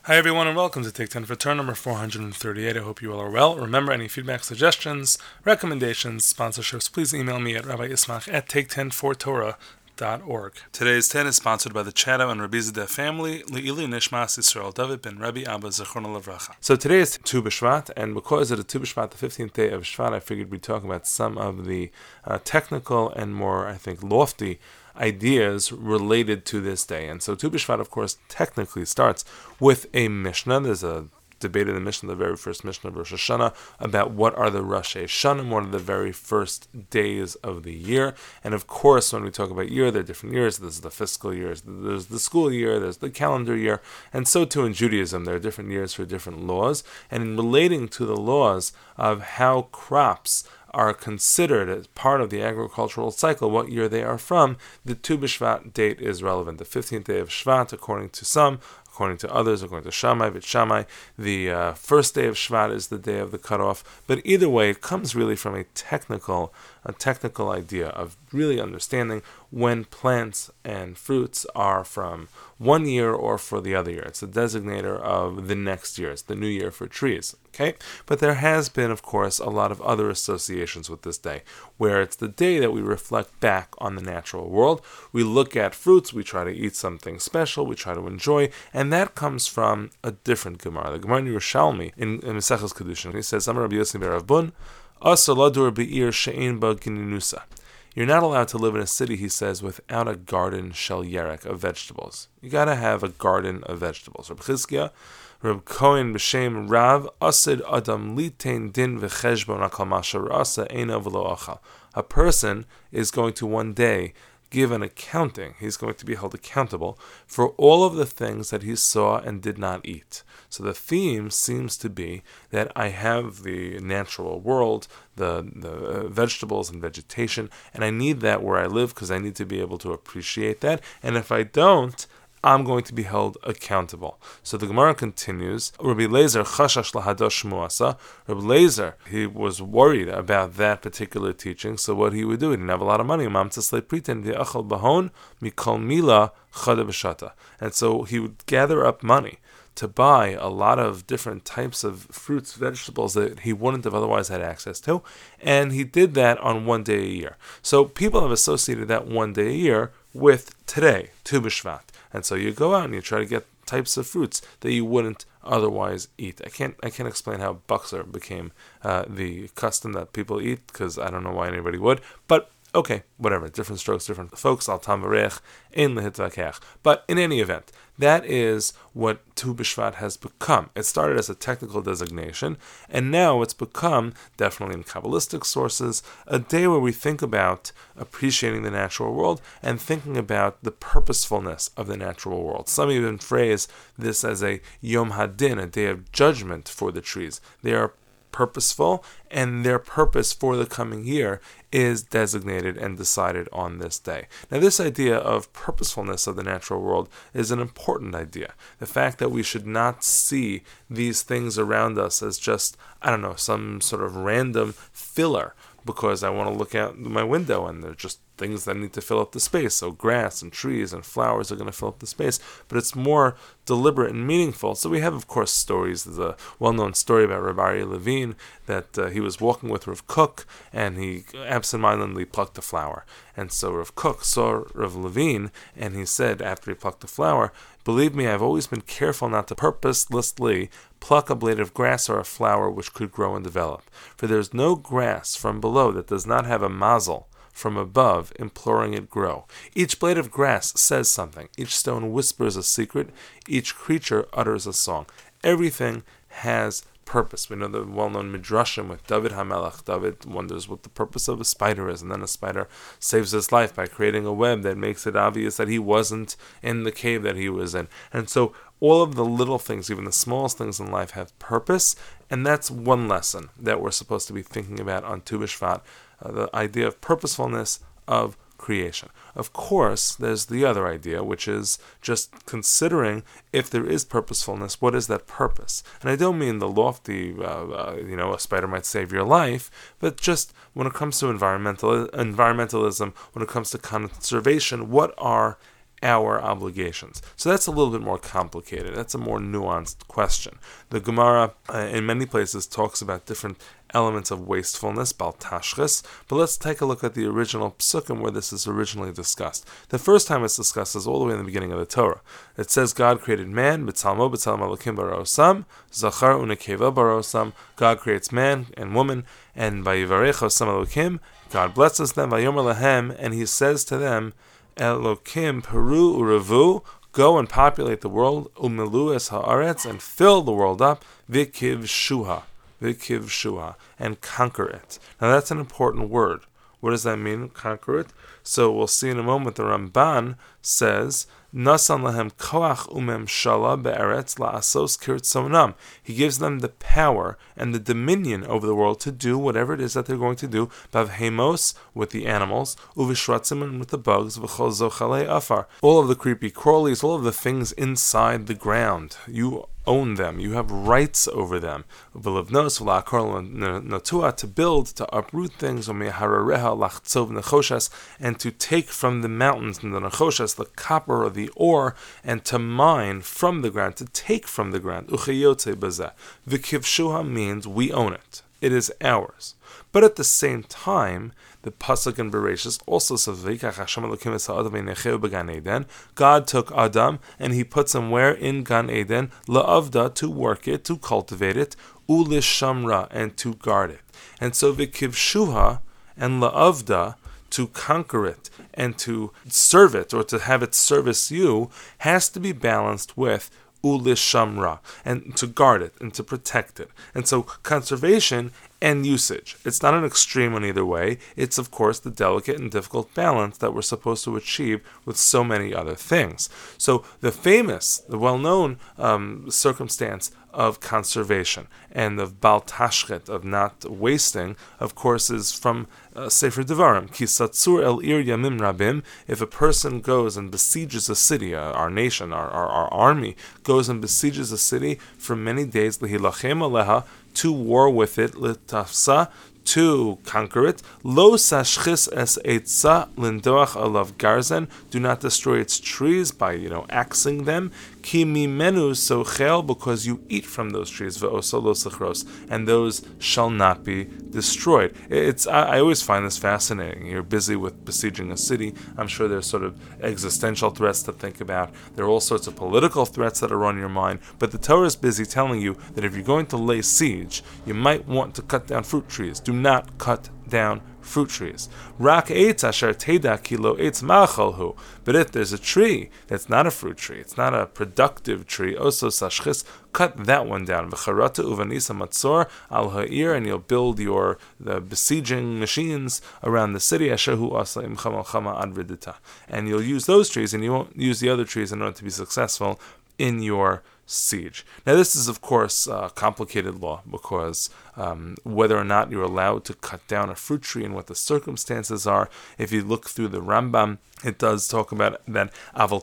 Hi everyone and welcome to Take 10 for turn number 438. I hope you all are well. Remember, any feedback, suggestions, recommendations, sponsorships, please email me at rabbiismach at take10fortorah.org. Today's 10 is sponsored by the Chado and Rabbi Zedeh family, Le'ili Nishmas Yisrael David ben Rabbi Abba Zechron Levracha. So today is Tu B'Shvat, and because it is Tu B'Shvat, the 15th day of Shvat, I figured we'd talk about some of the technical and more, I think, lofty ideas related to this day. And so Tu B'Shvat, of course, technically starts with a Mishnah. There's a debate in the Mishnah, the very first Mishnah of Rosh Hashanah, about what are the Rosh Hashanah, what are the very first days of the year. And of course, when we talk about year, there are different years. There's the fiscal years, there's the school year, there's the calendar year, and so too in Judaism, there are different years for different laws. And in relating to the laws of how crops are considered as part of the agricultural cycle, what year they are from, the Tu B'Shvat date is relevant. The 15th day of Shvat, according to some, according to others, according to Shammai, Beit Shammai, the first day of Shvat is the day of the cutoff. But either way, it comes really from a technical idea of really understanding when plants and fruits are from one year or for the other year. It's a designator of the next year. It's the new year for trees. Okay? But there has been, of course, a lot of other associations with this day, where it's the day that we reflect back on the natural world. We look at fruits, we try to eat something special, we try to enjoy, and that comes from a different Gemara. The Gemara in Yerushalmi, in Maseches Kedushin, he says, Amar Rabbi Yossi ben Rav Bun, Asa ladur be'ir she'ein ba gininusa. You're not allowed to live in a city, he says, without a garden shel yerek, of vegetables. You gotta have a garden of vegetables. Reb Chizkiah, Reb Kohen b'shem Rav, Asid Adam litain din v'cheshbon akal masha ra'asa eina v'lo achal. A person is going to one day give an accounting. He's going to be held accountable for all of the things that he saw and did not eat. So the theme seems to be that I have the natural world, the vegetables and vegetation, and I need that where I live because I need to be able to appreciate that. And if I don't, I'm going to be held accountable. So the Gemara continues, Rabbi Lezer chashash lahadosh muasa. Rabbi Lezer, he was worried about that particular teaching, so what he would do, he didn't have a lot of money. And so he would gather up money to buy a lot of different types of fruits, vegetables that he wouldn't have otherwise had access to, and he did that on one day a year. So people have associated that one day a year with today, Tu B'Shvat. And so you go out and you try to get types of fruits that you wouldn't otherwise eat. I can't explain how Buxer became the custom that people eat, because I don't know why anybody would. But okay, whatever. Different strokes, different folks. Al tam v'reich, ein lehitvakech. But in any event, that is what Tu B'Shvat has become. It started as a technical designation, and now it's become, definitely in Kabbalistic sources, a day where we think about appreciating the natural world and thinking about the purposefulness of the natural world. Some even phrase this as a Yom Hadin, a day of judgment for the trees. They are purposeful, and their purpose for the coming year is designated and decided on this day. Now, this idea of purposefulness of the natural world is an important idea. The fact that we should not see these things around us as just, some sort of random filler, because I want to look out my window and they're just things that need to fill up the space. So grass and trees and flowers are going to fill up the space, but it's more deliberate and meaningful. So we have, of course, stories. There's a well-known story about Rabbi Aryeh Levine that he was walking with Rav Kook and he absentmindedly plucked a flower. And so Rav Kook saw Rav Levine and he said, after he plucked the flower, "Believe me, I've always been careful not to purposelessly pluck a blade of grass or a flower which could grow and develop. For there is no grass from below that does not have a mazel from above imploring it grow. Each blade of grass says something. Each stone whispers a secret. Each creature utters a song. Everything has purpose." We know the well-known midrashim with David HaMelech. David wonders what the purpose of a spider is, and then a spider saves his life by creating a web that makes it obvious that he wasn't in the cave that he was in. And so all of the little things, even the smallest things in life, have purpose, and that's one lesson that we're supposed to be thinking about on Tu B'Shvat, the idea of purposefulness of creation. Of course, there's the other idea, which is just considering if there is purposefulness, what is that purpose? And I don't mean the lofty, a spider might save your life, but just when it comes to environmentalism, when it comes to conservation, what are our obligations. So that's a little bit more complicated. That's a more nuanced question. The Gemara, in many places, talks about different elements of wastefulness, bal tashchis, but let's take a look at the original psukim where this is originally discussed. The first time it's discussed is all the way in the beginning of the Torah. It says God created man, b'tzalmo b'tzalam Elokim barosam, zachar unekeva barosam. God creates man and woman, and vayivarech osam Elokim, God blesses them, vayomer lahem, and He says to them, Elokim peru uravu, go and populate the world, umilu es haaretz, and fill the world up, vikiv shuha, and conquer it. Now that's an important word. What does that mean, conquer it? So we'll see in a moment. The Ramban says, Nasan lahem koach umemshala be'eretz la'asos kirtzonam. He gives them the power and the dominion over the world to do whatever it is that they're going to do. Bavhemos, with the animals, uvishratzim, and with the bugs, v'chol zochalei afar. All of the creepy crawlies, all of the things inside the ground. You own them. You have rights over them. To build, to uproot things, and to take from the mountains and the nechoshas, the copper or the ore, and to mine from the ground, to take from the ground. The kivshuha means we own it. It is ours. But at the same time, the pasuk in Bereshis also says, God took Adam and He puts him where? In Gan Eden, la'avda, to work it, to cultivate it, u'lishamra, and to guard it. And so the kivshuha and la'avda, to conquer it and to serve it, or to have it service you, has to be balanced with u'lishamra, and to guard it and to protect it. And so conservation and usage. It's not an extreme in either way. It's, of course, the delicate and difficult balance that we're supposed to achieve with so many other things. So the well-known circumstance of conservation and of bal tashchet, of not wasting, of course, is from Sefer Devarim. Ki satzur el ir yamim rabim. If a person goes and besieges a city, our nation, our army, goes and besieges a city for many days, lehilachem aleha, to war with it, litafsa, to conquer it, lo sashchis es eitza lindoach alav garzen, do not destroy its trees by axing them, ki mimenu sochel, because you eat from those trees, ve'oso lo sechros, and those shall not be destroyed. I always find this fascinating. You're busy with besieging a city. I'm sure there's sort of existential threats to think about. There are all sorts of political threats that are on your mind, but the Torah is busy telling you that if you're going to lay siege, you might want to cut down fruit trees. Do not cut down fruit trees. Rak eitz asher teda kilo eitz ma'acholhu. But if there's a tree that's not a fruit tree, it's not a productive tree, oso sashchis, cut that one down. V'charata uvanisa matzor al ha'ir, and you'll build the besieging machines around the city. Asher hu asa imcha malchama ad v'dita. And you'll use those trees, and you won't use the other trees in order to be successful in your siege. Now, this is, of course, complicated law, because whether or not you're allowed to cut down a fruit tree and what the circumstances are, if you look through the Rambam, it does talk about that.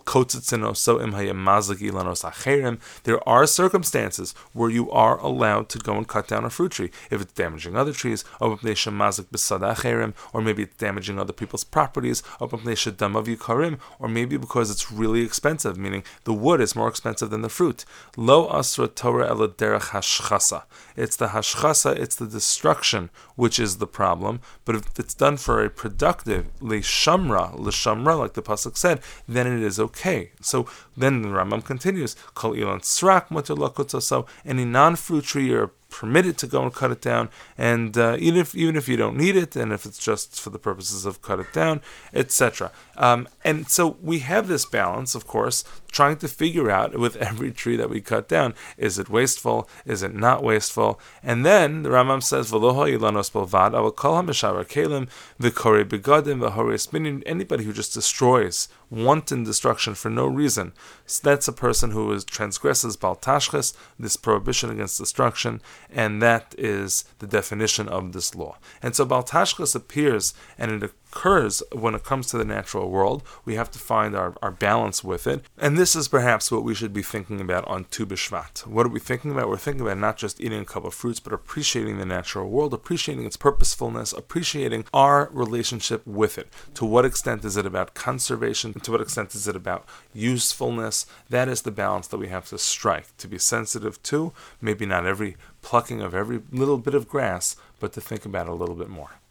There are circumstances where you are allowed to go and cut down a fruit tree if it's damaging other trees, or maybe it's damaging other people's properties, or maybe because it's really expensive, meaning the wood is more expensive than the fruit. Lo asra Torah ela derech hashchasa. It's the hashchasa, it's the destruction, which is the problem. But if it's done for a productive l'shamra, like the pasuk said, then it is okay. So then the Rambam continues, kol ilan srak mutar lakotzaso. Any non-fruit tree you're permitted to go and cut it down, and even if you don't need it, and if it's just for the purposes of cut it down, etc. And so we have this balance, of course, trying to figure out with every tree that we cut down, is it wasteful, is it not wasteful? And then the Rambam says, anybody who just destroys, wanton destruction for no reason, so that's a person who transgresses bal tashchis, this prohibition against destruction, and that is the definition of this law. And so bal tashchis appears, and it occurs when it comes to the natural world. We have to find our balance with it. And this is perhaps what we should be thinking about on Tu B'Shvat. What are we thinking about? We're thinking about not just eating a couple of fruits, but appreciating the natural world, appreciating its purposefulness, appreciating our relationship with it. To what extent is it about conservation? To what extent is it about usefulness? That is the balance that we have to strike, to be sensitive to, maybe not every plucking of every little bit of grass, but to think about it a little bit more.